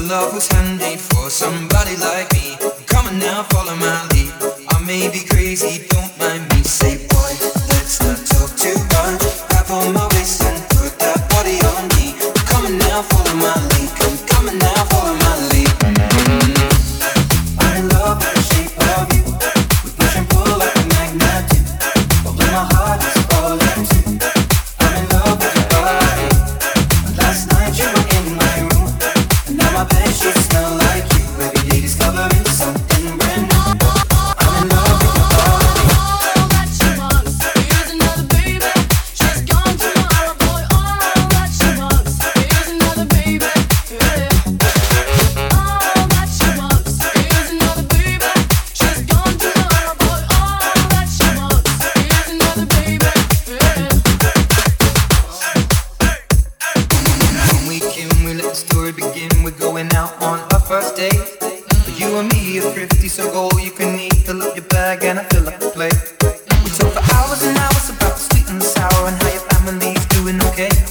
love was handmade for somebody like me. Come on now, follow my lead. I may be crazy, don't mind me. Say boy, let's not talk too much. Grab on my waist and put that body on me. Come on now, follow my lead. Come on now, follow my lead. I'm in love with the shape of you. We push and pull like a magnet do. But when my heart is falling too, I'm in love with your body. Last night you were in my room, and now my bed sheets smell like you. Every day discovering something brand new. I'm in love with your body. All that she wants is another baby. She's gone tomorrow, boy. All that she wants is another baby. Yeah. All that she wants is another baby. She's gone tomorrow, boy. All that she wants is another baby. Yeah. When we can, we let the story begin. We're going out on our first date. But you and me are thrifty, so go all you can eat. Fill up your bag and I fill up the plate. We talk for hours and hours about the sweet and the sour and how your family's doing okay.